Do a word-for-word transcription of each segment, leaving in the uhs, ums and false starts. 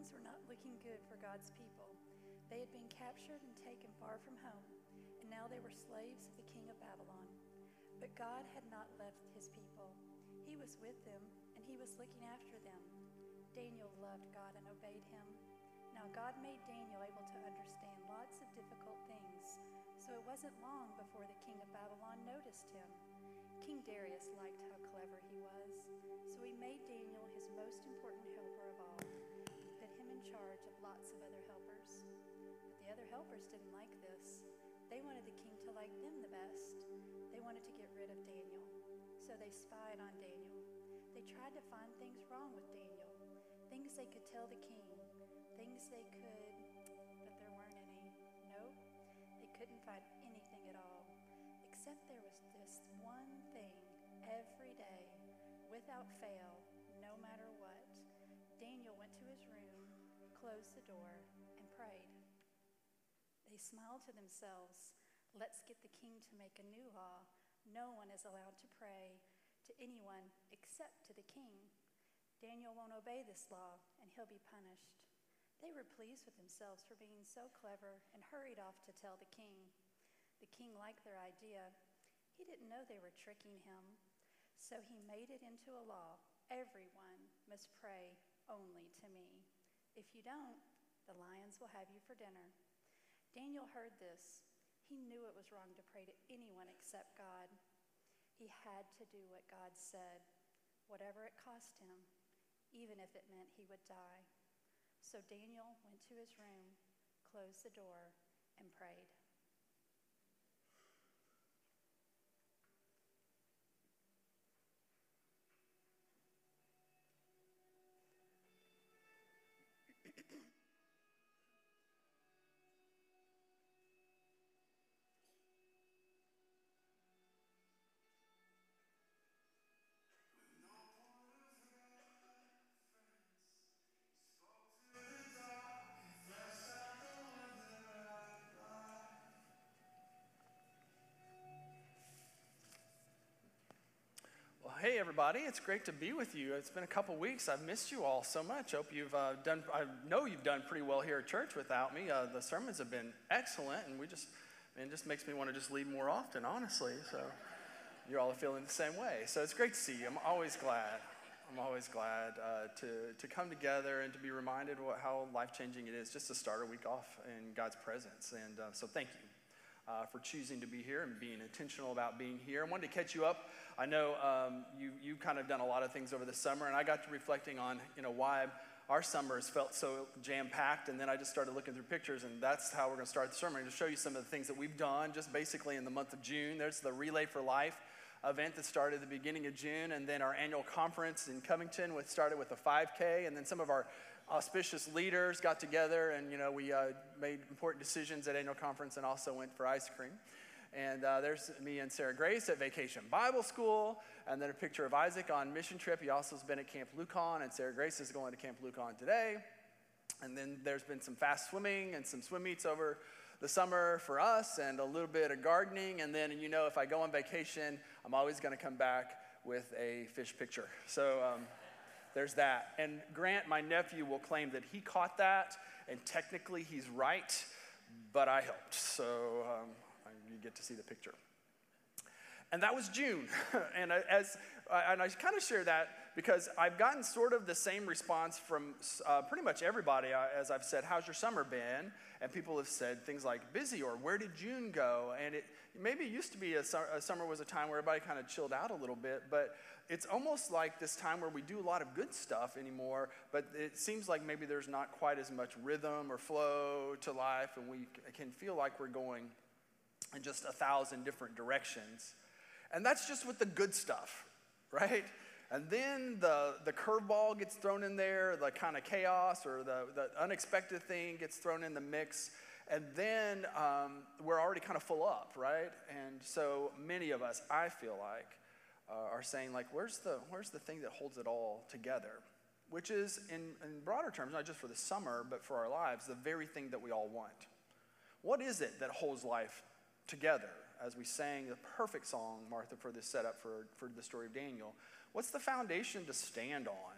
things were not looking good for God's people. They had been captured and taken far from home, and now they were slaves of the king of Babylon. But God had not left his people. He was with them, and he was looking after them. Daniel loved God and obeyed him. Now God made Daniel able to understand lots of difficult things, so it wasn't long before the king of Babylon noticed him. King Darius liked how clever he was, so he made Daniel his most important helper of all, and put him in charge of lots of other helpers. But the other helpers didn't like this. They wanted the king to like them the best. They wanted to get rid of Daniel, so they spied on Daniel. They tried to find things wrong with Daniel, things they could tell the king, things they could, but there weren't any. Nope, they couldn't find anything at all, except there was this one thing every day, without fail, no matter what. Daniel went to his room, closed the door, and prayed. They smiled to themselves. Let's get the king to make a new law. No one is allowed to pray to anyone except to the king. Daniel won't obey this law, and he'll be punished. They were pleased with themselves for being so clever and hurried off to tell the king. The king liked their idea. He didn't know they were tricking him, so he made it into a law. Everyone must pray only to me. If you don't, the lions will have you for dinner. Daniel heard this. He knew it was wrong to pray to anyone except God. He had to do what God said, whatever it cost him, even if it meant he would die. So Daniel went to his room, closed the door, and prayed. Hey everybody, it's great to be with you. It's been a couple weeks. I've missed you all so much. Hope you've uh, done, I know you've done pretty well here at church without me. Uh, the sermons have been excellent, and we just, it just makes me want to just lead more often, honestly. So you all are feeling the same way. So it's great to see you. I'm always glad. I'm always glad uh, to, to come together and to be reminded what, how life-changing it is just to start a week off in God's presence. And uh, so thank you. Uh, for choosing to be here and being intentional about being here. I wanted to catch you up. I know um, you you kind of done a lot of things over the summer, and I got to reflecting on you know why our summers felt so jam-packed, and then I just started looking through pictures, and that's how we're going to start the sermon, to show you some of the things that we've done just basically in the month of June. There's the Relay for Life event that started at the beginning of June, and then our annual conference in Covington which started with a five K, and then some of our auspicious leaders got together, and you know we uh, made important decisions at annual conference and also went for ice cream. And uh, there's me and Sarah Grace at Vacation Bible School, and then a picture of Isaac on mission trip. He also has been at Camp Lucan, and Sarah Grace is going to Camp Lucan today. And then there's been some fast swimming and some swim meets over the summer for us, and a little bit of gardening. And then, you know, if I go on vacation, I'm always going to come back with a fish picture. So um, there's that. And Grant, my nephew, will claim that he caught that, and technically he's right, but I helped. So um, you get to see the picture. And that was June. and I, as and I kind of share that because I've gotten sort of the same response from uh, pretty much everybody uh, as I've said, how's your summer been? And people have said things like busy or where did June go? And it maybe it used to be a, a summer was a time where everybody kind of chilled out a little bit, but it's almost like this time where we do a lot of good stuff anymore, but it seems like maybe there's not quite as much rhythm or flow to life, and we can feel like we're going in just a thousand different directions. And that's just with the good stuff, right? And then the, the curveball gets thrown in there, the kind of chaos or the, the unexpected thing gets thrown in the mix. And then um, we're already kind of full up, right? And so many of us, I feel like, uh, are saying, like, where's the, where's the thing that holds it all together? Which is, in, in broader terms, not just for the summer, but for our lives, the very thing that we all want. What is it that holds life together? As we sang the perfect song, Martha, for this setup for, for the story of Daniel, what's the foundation to stand on?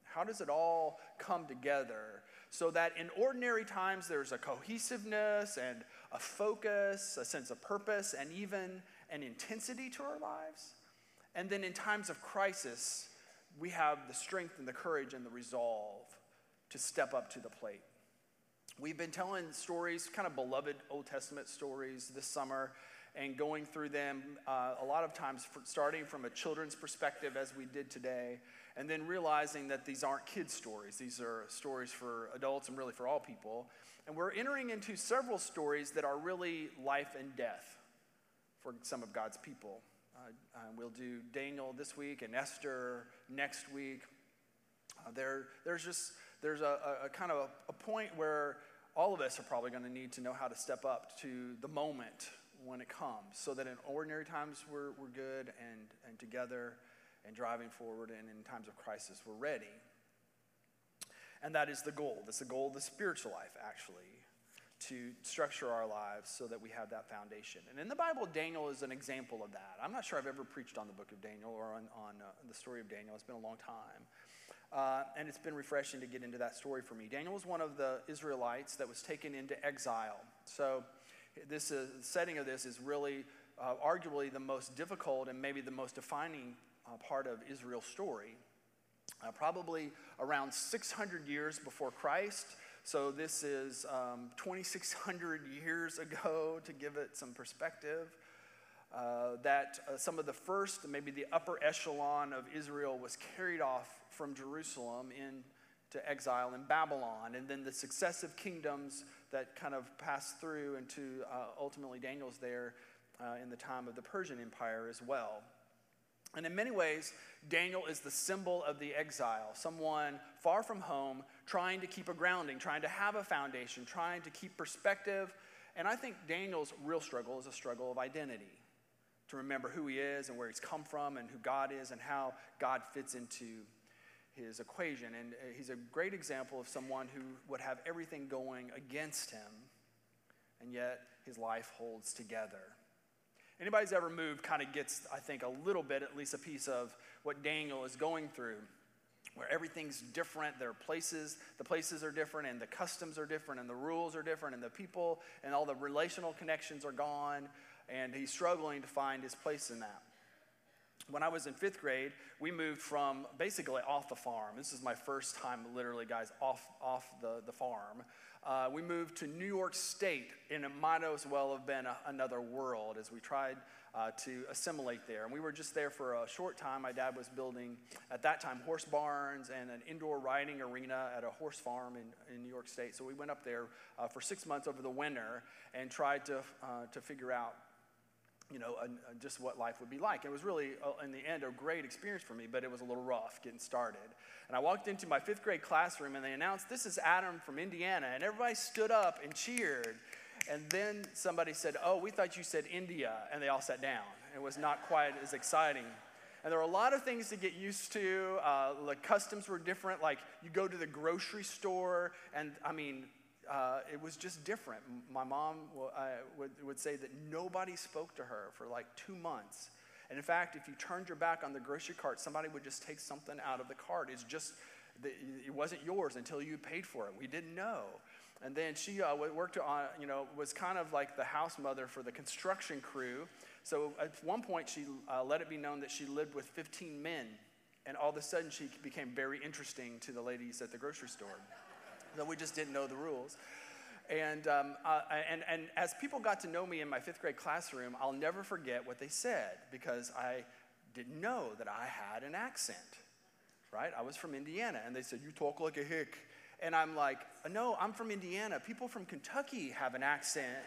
How does it all come together so that in ordinary times there's a cohesiveness and a focus, a sense of purpose, and even an intensity to our lives? And then in times of crisis, we have the strength and the courage and the resolve to step up to the plate. We've been telling stories, kind of beloved Old Testament stories this summer, and going through them uh, a lot of times for, starting from a children's perspective as we did today, and then realizing that these aren't kids' stories. These are stories for adults and really for all people. And we're entering into several stories that are really life and death for some of God's people. Uh, uh, we'll do Daniel this week and Esther next week. Uh, there, there's just there's a, a, a kind of a, a point where all of us are probably going to need to know how to step up to the moment when it comes, so that in ordinary times we're we're good and and together and driving forward, and in times of crisis we're ready. And that is the goal. That's the goal of the spiritual life, actually, to structure our lives so that we have that foundation. And in the Bible, Daniel is an example of that. I'm not sure I've ever preached on the book of Daniel or on, on uh, the story of Daniel. It's been a long time. Uh, and it's been refreshing to get into that story for me. Daniel was one of the Israelites that was taken into exile. So this is, the setting of this is really uh, arguably the most difficult and maybe the most defining uh, part of Israel's story. Uh, probably around six hundred years before Christ. So this is um, twenty-six hundred years ago, to give it some perspective, uh, that uh, some of the first, maybe the upper echelon of Israel was carried off from Jerusalem into exile in Babylon. And then the successive kingdoms that kind of passed through into uh, ultimately Daniel's there uh, in the time of the Persian Empire as well. And in many ways, Daniel is the symbol of the exile, someone far from home, trying to keep a grounding, trying to have a foundation, trying to keep perspective. And I think Daniel's real struggle is a struggle of identity, to remember who he is and where he's come from and who God is and how God fits into his equation. And he's a great example of someone who would have everything going against him, and yet his life holds together. Anybody's ever moved kind of gets, I think, a little bit, at least a piece of what Daniel is going through, where everything's different. There are places, the places are different, and the customs are different, and the rules are different, and the people and all the relational connections are gone, and he's struggling to find his place in that. When I was in fifth grade, we moved from basically off the farm. This is my first time, literally, guys, off, off the, the farm. Uh, we moved to New York State, and it might as well have been a, another world as we tried uh, to assimilate there. And we were just there for a short time. My dad was building, at that time, horse barns and an indoor riding arena at a horse farm in, in New York State. So we went up there uh, for six months over the winter and tried to uh, to figure out, you know, uh, just what life would be like. It was really, uh, in the end, a great experience for me, but it was a little rough getting started. And I walked into my fifth grade classroom, and they announced, "This is Adam from Indiana," and everybody stood up and cheered. And then somebody said, "Oh, we thought you said India," and they all sat down. It was not quite as exciting. And there were a lot of things to get used to. Uh, the customs were different. Like, you go to the grocery store, and, I mean, Uh, it was just different. My mom w- uh, would, would say that nobody spoke to her for like two months. And in fact, if you turned your back on the grocery cart, somebody would just take something out of the cart. It's just, the, it wasn't yours until you paid for it. We didn't know. And then she uh, worked on, you know, was kind of like the house mother for the construction crew. So at one point, she uh, let it be known that she lived with fifteen men. And all of a sudden, she became very interesting to the ladies at the grocery store. So we just didn't know the rules. And, um, uh, and, and as people got to know me in my fifth grade classroom, I'll never forget what they said, because I didn't know that I had an accent, right? I was from Indiana, and they said, "You talk like a hick." And I'm like, "No, I'm from Indiana. People from Kentucky have an accent,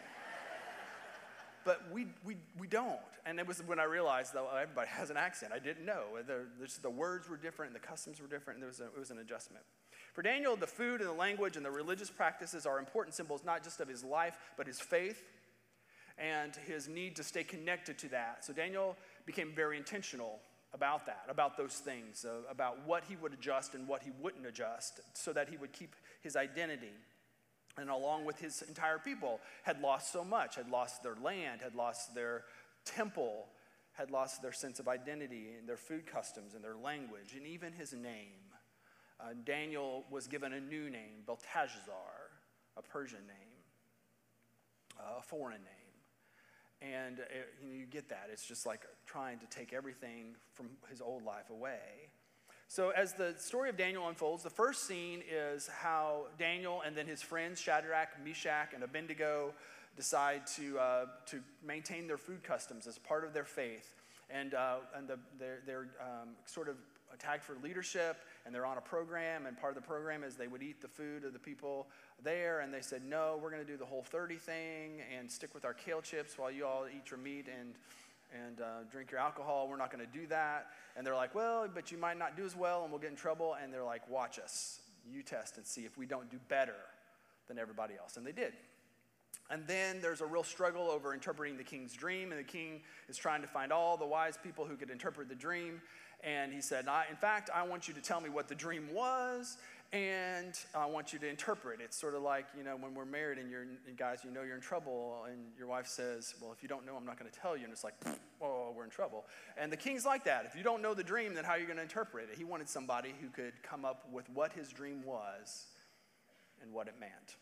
but we we we don't." And it was when I realized that well, everybody has an accent. I didn't know. The, the words were different, and the customs were different, and there was a, it was an adjustment. For Daniel, the food and the language and the religious practices are important symbols, not just of his life, but his faith and his need to stay connected to that. So Daniel became very intentional about that, about those things, uh, about what he would adjust and what he wouldn't adjust, so that he would keep his identity. And along with his entire people, had lost so much, had lost their land, had lost their temple, had lost their sense of identity and their food customs and their language, and even his name. uh, Daniel was given a new name, Belteshazzar, a Persian name, uh, a foreign name. And it, you know, you get that. It's just like trying to take everything from his old life away. So as the story of Daniel unfolds, the first scene is how Daniel and then his friends Shadrach, Meshach, and Abednego decide to uh, to maintain their food customs as part of their faith. And uh, and the, they're, they're um, sort of tagged for leadership, and they're on a program, and part of the program is they would eat the food of the people there, and they said, no, we're going to do the Whole thirty thing and stick with our kale chips while you all eat your meat and and uh, drink your alcohol. We're not going to do that. And they're like, well, but you might not do as well, and we'll get in trouble. And they're like, watch us. You test and see if we don't do better than everybody else. And they did. And then there's a real struggle over interpreting the king's dream, and the king is trying to find all the wise people who could interpret the dream. And he said, I, in fact, I want you to tell me what the dream was, and I want you to interpret. It's sort of like, you know, when we're married and you're, and guys, you know you're in trouble, and your wife says, well, if you don't know, I'm not going to tell you. And it's like, whoa, we're in trouble. And the king's like that. If you don't know the dream, then how are you going to interpret it? He wanted somebody who could come up with what his dream was and what it meant.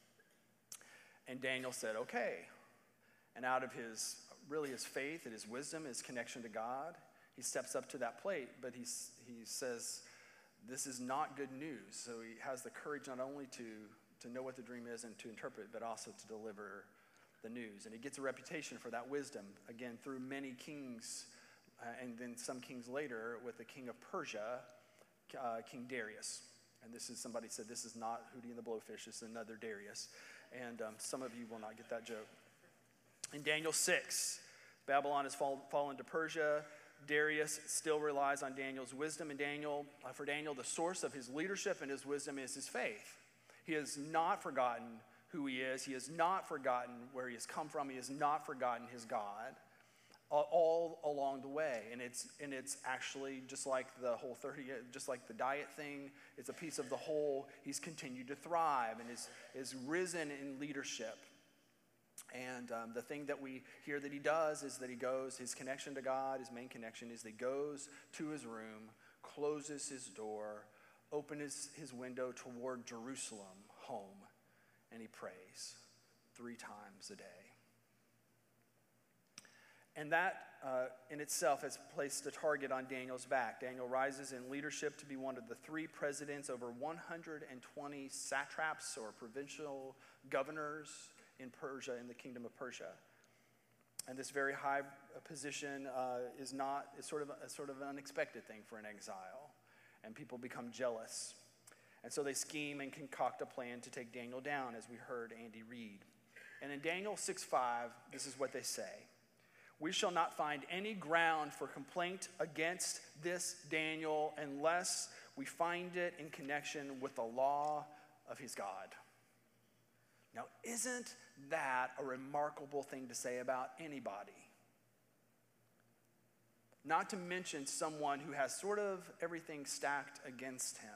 And Daniel said, okay. And out of his, really his faith and his wisdom, his connection to God, he steps up to that plate, but he, he says, this is not good news. So he has the courage not only to, to know what the dream is and to interpret, but also to deliver the news. And he gets a reputation for that wisdom, again, through many kings, uh, and then some kings later with the king of Persia, uh, King Darius. And this is, somebody said, this is not Hootie and the Blowfish, this is another Darius. And um, some of you will not get that joke. In Daniel six, Babylon has fall, fallen to Persia. Darius still relies on Daniel's wisdom. And Daniel, uh, for Daniel, the source of his leadership and his wisdom is his faith. He has not forgotten who he is. He has not forgotten where he has come from. He has not forgotten his God all, all along the way. And it's and it's actually just like the whole thirty, just like the diet thing. It's a piece of the whole. He's continued to thrive and is is risen in leadership. And um, the thing that we hear that he does is that he goes, his connection to God, his main connection is that he goes to his room, closes his door, opens his, his window toward Jerusalem, home, and he prays three times a day. And that uh, in itself has placed a target on Daniel's back. Daniel rises in leadership to be one of the three presidents over one hundred twenty satraps or provincial governors in Persia, in the kingdom of Persia. And this very high position uh, is not, is sort of a sort of an unexpected thing for an exile. And people become jealous. And so they scheme and concoct a plan to take Daniel down, as we heard Andy read. And in Daniel six five, this is what they say. We shall not find any ground for complaint against this Daniel unless we find it in connection with the law of his God. Now, isn't that a remarkable thing to say about anybody? Not to mention someone who has sort of everything stacked against him.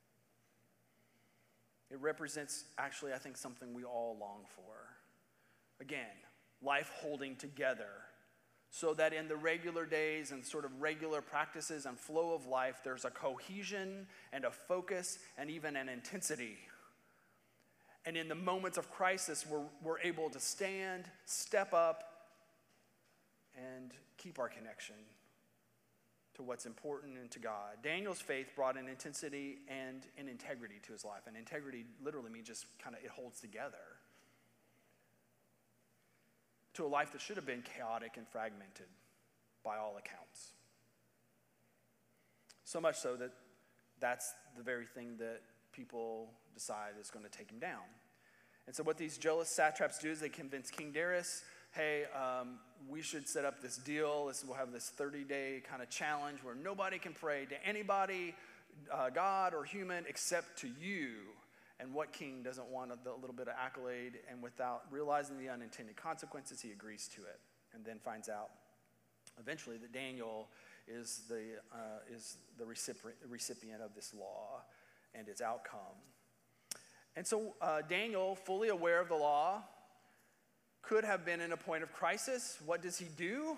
It represents, actually, I think, something we all long for. Again, life holding together so that in the regular days and sort of regular practices and flow of life, there's a cohesion and a focus and even an intensity. And in the moments of crisis, we're, we're able to stand, step up, and keep our connection to what's important and to God. Daniel's faith brought an intensity and an integrity to his life. And integrity literally means just kind of it holds together to a life that should have been chaotic and fragmented by all accounts. So much so that that's the very thing that people decide is going to take him down. And so what these jealous satraps do is they convince King Darius, hey, um, we should set up this deal. This, we'll have this thirty-day kind of challenge where nobody can pray to anybody, uh, God or human, except to you. And what king doesn't want a, a little bit of accolade? And without realizing the unintended consequences, he agrees to it and then finds out eventually that Daniel is the, uh, is the recipient, recipient of this law and its outcome. And so uh, Daniel, fully aware of the law, could have been in a point of crisis. What does he do?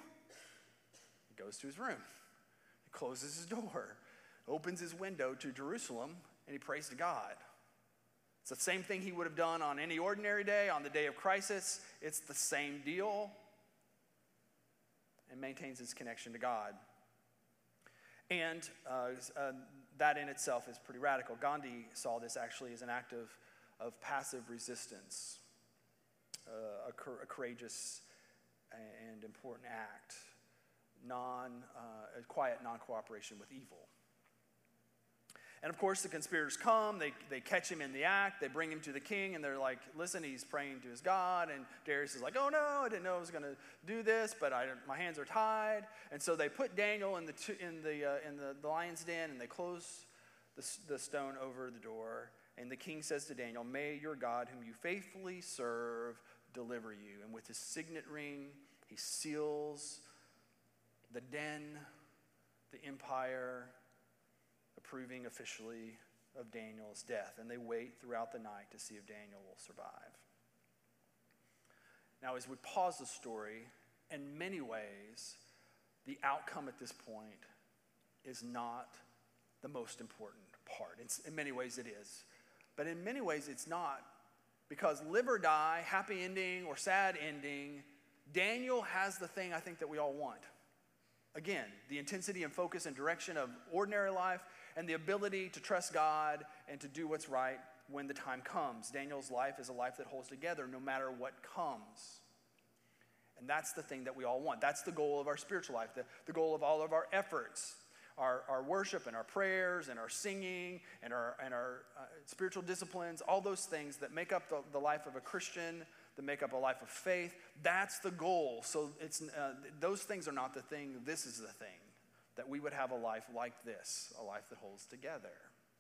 He goes to his room. He closes his door, opens his window to Jerusalem, and he prays to God. It's the same thing he would have done on any ordinary day, on the day of crisis. It's the same deal, and maintains his connection to God. And uh, uh, that in itself is pretty radical. Gandhi saw this actually as an act of, of passive resistance, uh, a, cor- a courageous and important act, non, uh, a quiet non-cooperation with evil. And of course, the conspirators come, they, they catch him in the act, they bring him to the king, and they're like, listen, he's praying to his God. And Darius is like, oh no, I didn't know I was going to do this, but I, my hands are tied. And so they put Daniel in the, in the, uh, in the, the lion's den, and they close the, the stone over the door. And the king says to Daniel, may your God, whom you faithfully serve, deliver you. And with his signet ring, he seals the den, the empire, approving officially of Daniel's death. And they wait throughout the night to see if Daniel will survive. Now, as we pause the story, in many ways, the outcome at this point is not the most important part. It's, in many ways, it is. But in many ways, it's not. Because live or die, happy ending or sad ending, Daniel has the thing I think that we all want. Again, the intensity and focus and direction of ordinary life, and the ability to trust God and to do what's right when the time comes. Daniel's life is a life that holds together no matter what comes. And that's the thing that we all want. That's the goal of our spiritual life, the, the goal of all of our efforts, our, our worship and our prayers and our singing and our, and our uh, spiritual disciplines, all those things that make up the, the life of a Christian, that make up a life of faith. That's the goal. So it's uh, those things are not the thing. This is the thing. That we would have a life like this, a life that holds together.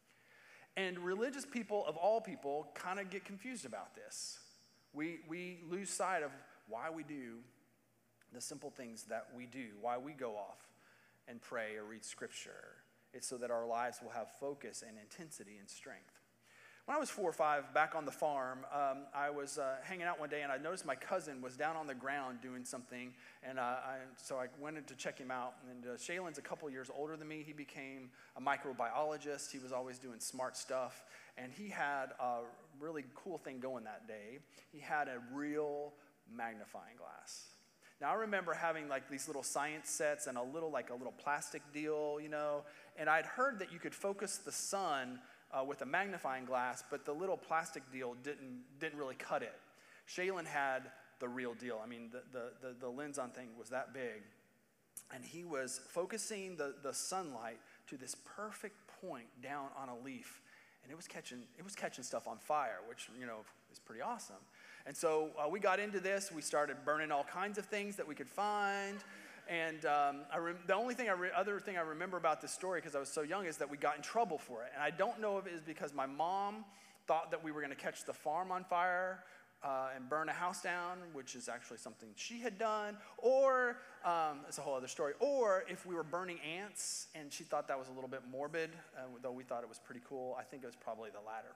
And religious people of all people kind of get confused about this. We, we lose sight of why we do the simple things that we do, why we go off and pray or read scripture. It's so that our lives will have focus and intensity and strength. When I was four or five, back on the farm, um, I was uh, hanging out one day, and I noticed my cousin was down on the ground doing something, and uh, I, so I went in to check him out. And uh, Shaylin's a couple years older than me. He became a microbiologist. He was always doing smart stuff, and he had a really cool thing going that day. He had a real magnifying glass. Now, I remember having like these little science sets and a little like a little plastic deal, you know, and I'd heard that you could focus the sun Uh, with a magnifying glass, but the little plastic deal didn't didn't really cut it. Shaylin had the real deal. I mean, the, the, the, the lens on thing was that big. And he was focusing the, the sunlight to this perfect point down on a leaf. And it was catching it was catching stuff on fire, which, you know, is pretty awesome. And so uh, we got into this. We started burning all kinds of things that we could find. And um, I rem- the only thing, I re- other thing I remember about this story, because I was so young, is that we got in trouble for it. And I don't know if it is because my mom thought that we were going to catch the farm on fire uh, and burn a house down, which is actually something she had done, or um, it's a whole other story. Or if we were burning ants, and she thought that was a little bit morbid, uh, though we thought it was pretty cool. I think it was probably the latter.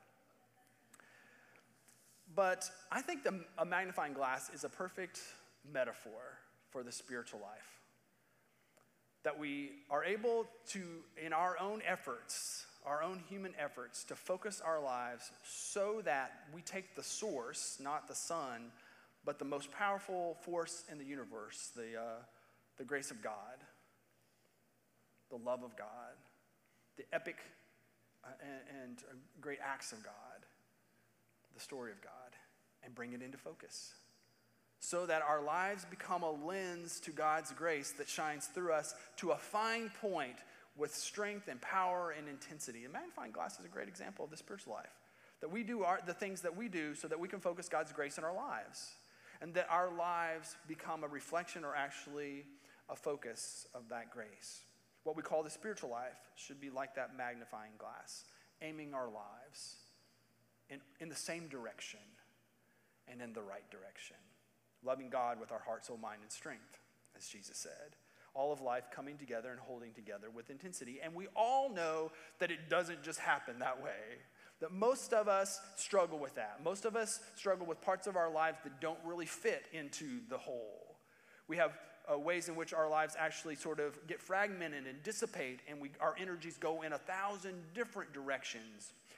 But I think the, a magnifying glass is a perfect metaphor for the spiritual life. That we are able to, in our own efforts, our own human efforts, to focus our lives so that we take the source, not the sun, but the most powerful force in the universe, the, uh, the grace of God, the love of God, the epic uh, and, and great acts of God, the story of God, and bring it into focus. So that our lives become a lens to God's grace that shines through us to a fine point with strength and power and intensity. And magnifying glass is a great example of the spiritual life. That we do our, the things that we do so that we can focus God's grace in our lives. And that our lives become a reflection or actually a focus of that grace. What we call the spiritual life should be like that magnifying glass, aiming our lives in, in the same direction and in the right direction. Loving God with our heart, soul, mind, and strength, as Jesus said. All of life coming together and holding together with intensity. And we all know that it doesn't just happen that way. That most of us struggle with that. Most of us struggle with parts of our lives that don't really fit into the whole. We have uh, ways in which our lives actually sort of get fragmented and dissipate, and we, our energies go in a thousand different directions.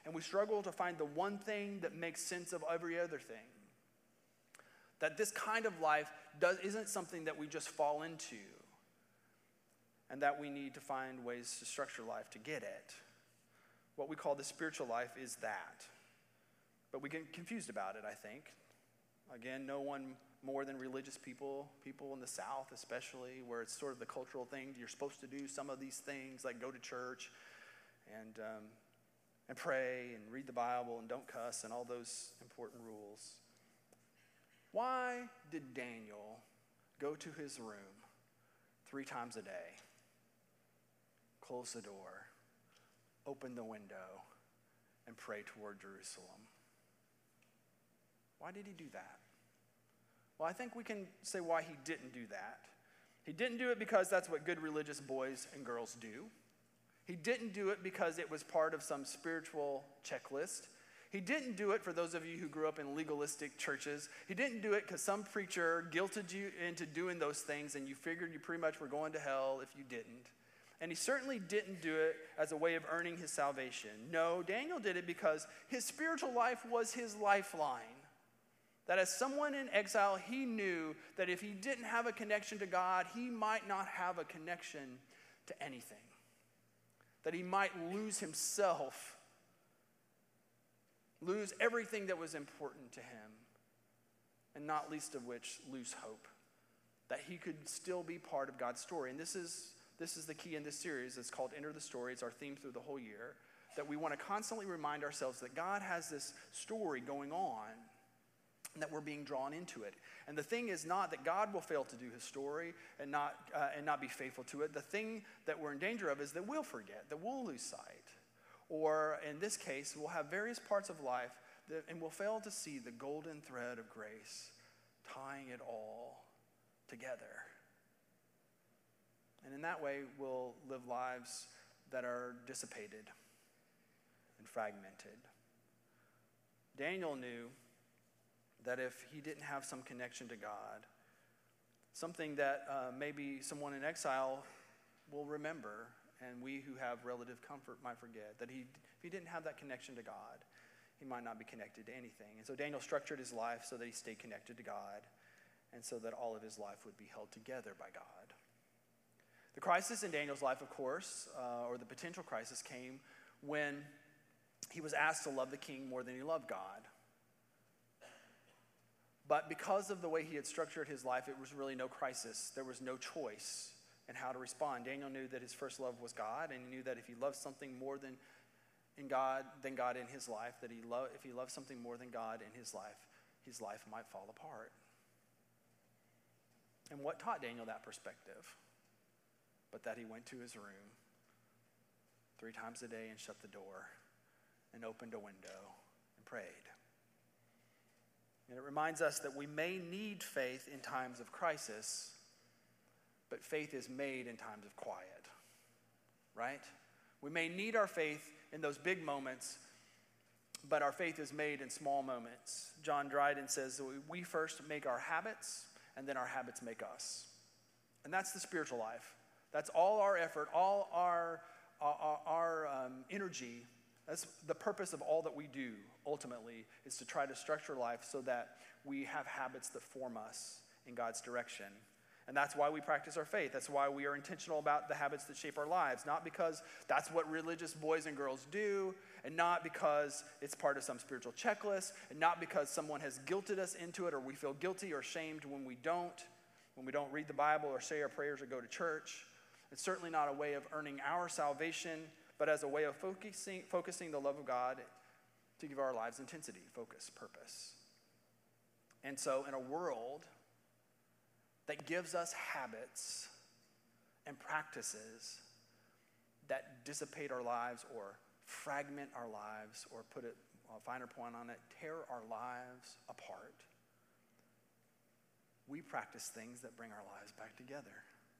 and we struggle to find the one thing that makes sense of every other thing. That this kind of life does, isn't something that we just fall into, and that we need to find ways to structure life to get it. What we call the spiritual life is that. But we get confused about it, I think. Again, no one more than religious people, people in the South especially, where it's sort of the cultural thing. You're supposed to do some of these things, like go to church and um, and pray and read the Bible and don't cuss and all those important rules. Why did Daniel go to his room three times a day, close the door, open the window, and pray toward Jerusalem? Why did he do that? Well, I think we can say why he didn't do that. He didn't do it because that's what good religious boys and girls do. He didn't do it because it was part of some spiritual checklist. He didn't do it for those of you who grew up in legalistic churches. He didn't do it because some preacher guilted you into doing those things and you figured you pretty much were going to hell if you didn't. And he certainly didn't do it as a way of earning his salvation. No, Daniel did it because his spiritual life was his lifeline. That as someone in exile, he knew that if he didn't have a connection to God, he might not have a connection to anything. That he might lose himself, lose everything that was important to him, and not least of which, lose hope. That he could still be part of God's story. And this is, this is the key in this series. It's called Enter the Story. It's our theme through the whole year. That we want to constantly remind ourselves that God has this story going on, and that we're being drawn into it. And the thing is not that God will fail to do his story and not uh, and not be faithful to it. The thing that we're in danger of is that we'll forget, that we'll lose sight. Or in this case, we'll have various parts of life that, and we'll fail to see the golden thread of grace tying it all together. And in that way, we'll live lives that are dissipated and fragmented. Daniel knew that if he didn't have some connection to God, something that uh, maybe someone in exile will remember, and we who have relative comfort might forget, that he, if he didn't have that connection to God, he might not be connected to anything. And so Daniel structured his life so that he stayed connected to God, and so that all of his life would be held together by God. The crisis in Daniel's life, of course, uh, or the potential crisis, came when he was asked to love the king more than he loved God. But because of the way he had structured his life, it was really no crisis. There was no choice in how to respond. Daniel knew that his first love was God, and he knew that if he loved something more than in God than God in his life, that he lo- if he loved something more than God in his life, his life might fall apart. And what taught Daniel that perspective? But that he went to his room three times a day and shut the door and opened a window and prayed. And it reminds us that we may need faith in times of crisis, but faith is made in times of quiet, right? We may need our faith in those big moments, but our faith is made in small moments. John Dryden says that we first make our habits, and then our habits make us. And that's the spiritual life. That's all our effort, all our, our, our um, energy. That's the purpose of all that we do, ultimately, is to try to structure life so that we have habits that form us in God's direction. And that's why we practice our faith. That's why we are intentional about the habits that shape our lives. Not because that's what religious boys and girls do, and not because it's part of some spiritual checklist, and not because someone has guilted us into it, or we feel guilty or shamed when we don't, when we don't read the Bible or say our prayers or go to church. It's certainly not a way of earning our salvation, but as a way of focusing, focusing the love of God to give our lives intensity, focus, purpose. And so in a world that gives us habits and practices that dissipate our lives or fragment our lives or put it, a finer point on it, tear our lives apart, we practice things that bring our lives back together.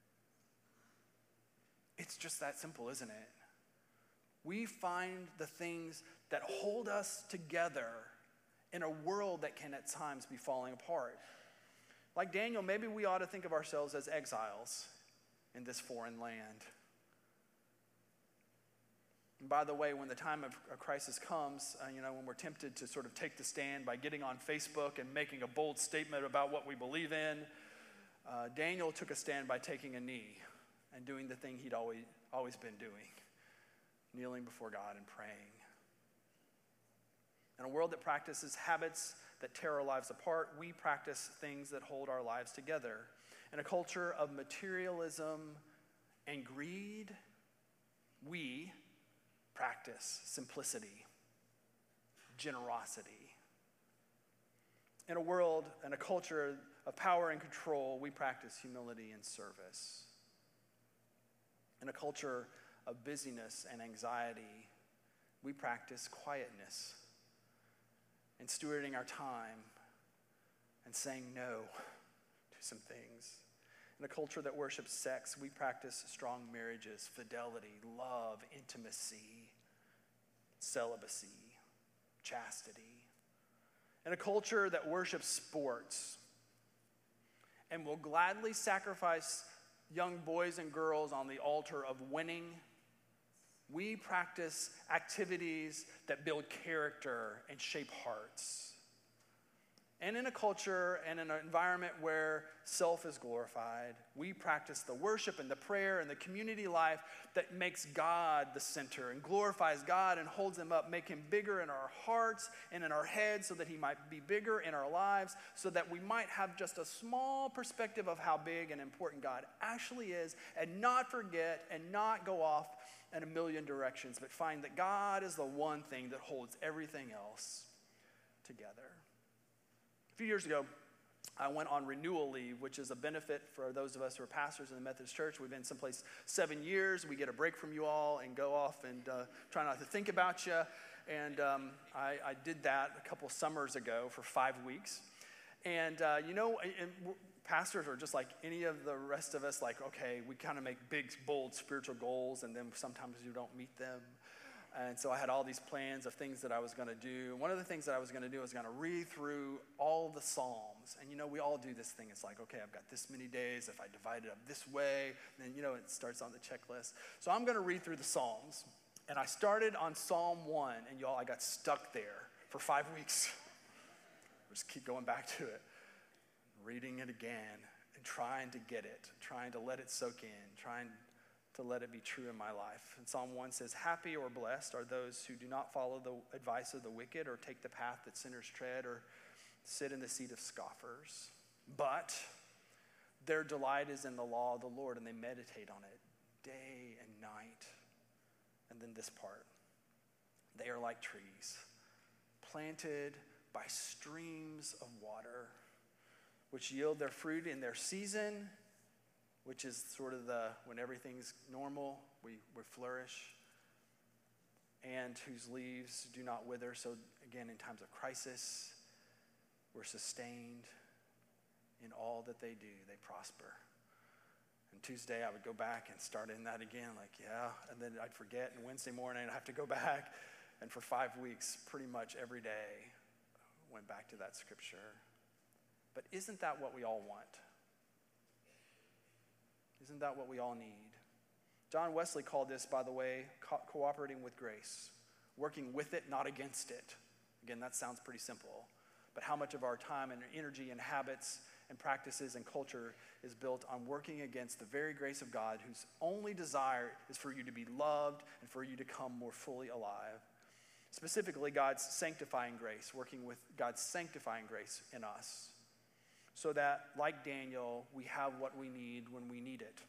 It's just that simple, isn't it? We find the things that hold us together in a world that can at times be falling apart. Like Daniel, maybe we ought to think of ourselves as exiles in this foreign land. And by the way, when the time of a crisis comes, uh, you know, when we're tempted to sort of take the stand by getting on Facebook and making a bold statement about what we believe in, uh, Daniel took a stand by taking a knee and doing the thing he'd always, always been doing, kneeling before God and praying. In a world that practices habits that tear our lives apart, we practice things that hold our lives together. In a culture of materialism and greed, we practice simplicity, generosity. In a world and a culture of power and control, we practice humility and service. In a culture of busyness and anxiety, we practice quietness and stewarding our time and saying no to some things. In a culture that worships sex, we practice strong marriages, fidelity, love, intimacy, celibacy, chastity. In a culture that worships sports and will gladly sacrifice young boys and girls on the altar of winning, we practice activities that build character and shape hearts. And in a culture and in an environment where self is glorified, we practice the worship and the prayer and the community life that makes God the center and glorifies God and holds him up, make him bigger in our hearts and in our heads so that he might be bigger in our lives, so that we might have just a small perspective of how big and important God actually is, and not forget and not go off in a million directions, but find that God is the one thing that holds everything else together. A few years ago, I went on renewal leave, which is a benefit for those of us who are pastors in the Methodist Church. We've been someplace seven years. We get a break from you all and go off and uh, try not to think about you. And um, I, I did that a couple summers ago for five weeks. And, uh, you know, and pastors are just like any of the rest of us, like, okay, we kind of make big, bold spiritual goals, and then sometimes you don't meet them. And so I had all these plans of things that I was going to do. One of the things that I was going to do was going to read through all the Psalms. And, you know, we all do this thing. It's like, okay, I've got this many days. If I divide it up this way, then, you know, it starts on the checklist. So I'm going to read through the Psalms. And I started on Psalm one, and y'all, I got stuck there for five weeks. Just keep going back to it, reading it again, and trying to get it, trying to let it soak in, trying to let it be true in my life. And Psalm one says, happy or blessed are those who do not follow the advice of the wicked or take the path that sinners tread or sit in the seat of scoffers. But their delight is in the law of the Lord, and they meditate on it day and night. And then this part, they are like trees planted by streams of water, which yield their fruit in their season, which is sort of the, when everything's normal, we, we flourish, and whose leaves do not wither. So again, in times of crisis, we're sustained. In all that they do, they prosper. And Tuesday, I would go back and start in that again, like, yeah, and then I'd forget, and Wednesday morning, I'd have to go back. And for five weeks, pretty much every day, went back to that scripture. But isn't that what we all want? Isn't that what we all need? John Wesley called this, by the way, co- cooperating with grace, working with it, not against it. Again, that sounds pretty simple. But how much of our time and energy and habits and practices and culture is built on working against the very grace of God, whose only desire is for you to be loved and for you to come more fully alive. Specifically, God's sanctifying grace, working with God's sanctifying grace in us, so that, like Daniel, we have what we need when we need it.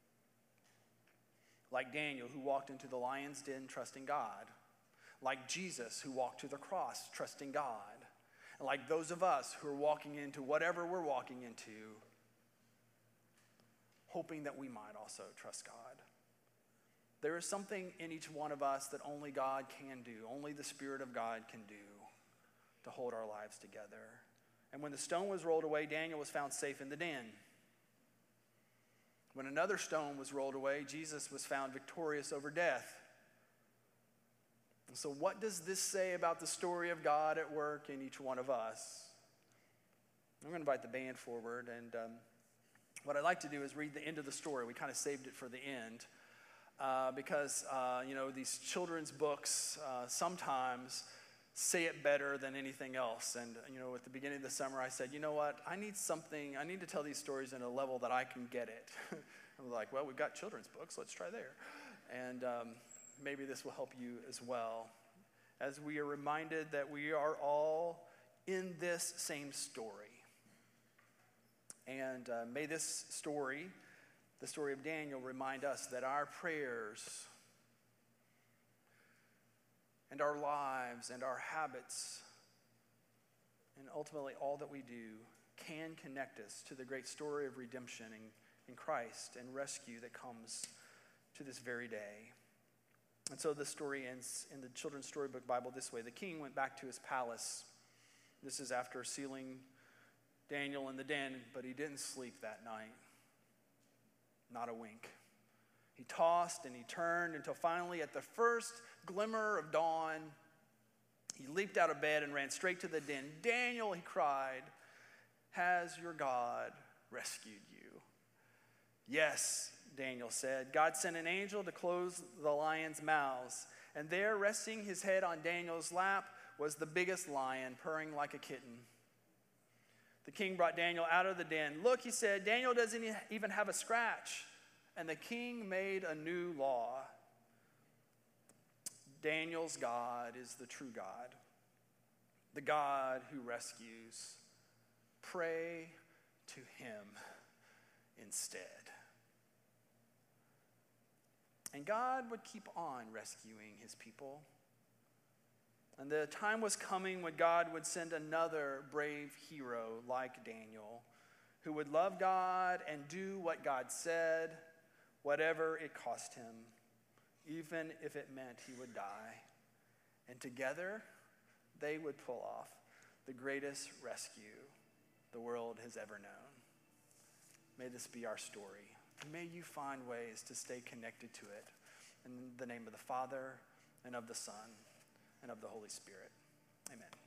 Like Daniel, who walked into the lion's den trusting God. Like Jesus, who walked to the cross trusting God. And like those of us who are walking into whatever we're walking into, hoping that we might also trust God. There is something in each one of us that only God can do, only the Spirit of God can do to hold our lives together. And when the stone was rolled away, Daniel was found safe in the den. When another stone was rolled away, Jesus was found victorious over death. And so what does this say about the story of God at work in each one of us? I'm going to invite the band forward. And um, what I'd like to do is read the end of the story. We kind of saved it for the end. uh, because, uh, you know, these children's books uh, sometimes say it better than anything else. And, you know, at the beginning of the summer, I said, you know what, I need something, I need to tell these stories in a level that I can get it. I'm like, well, we've got children's books, let's try there. And um, maybe this will help you as well, as we are reminded that we are all in this same story. And uh, may this story, the story of Daniel, remind us that our prayers and our lives and our habits and ultimately all that we do can connect us to the great story of redemption in, in Christ and rescue that comes to this very day. And so the story ends in the Children's Storybook Bible this way. The king went back to his palace. This is after sealing Daniel in the den, but he didn't sleep that night. Not a wink. He tossed and he turned until finally, at the first glimmer of dawn, he leaped out of bed and ran straight to the den. Daniel, he cried, has your God rescued you? Yes, Daniel said. God sent an angel to close the lions' mouths, and there, resting his head on Daniel's lap, was the biggest lion, purring like a kitten. The king brought Daniel out of the den. Look, he said, Daniel doesn't even have a scratch. And the king made a new law. Daniel's God is the true God, the God who rescues. Pray to him instead. And God would keep on rescuing his people. And the time was coming when God would send another brave hero like Daniel, who would love God and do what God said, whatever it cost him, even if it meant he would die. And together, they would pull off the greatest rescue the world has ever known. May this be our story. May you find ways to stay connected to it. In the name of the Father, and of the Son, and of the Holy Spirit. Amen.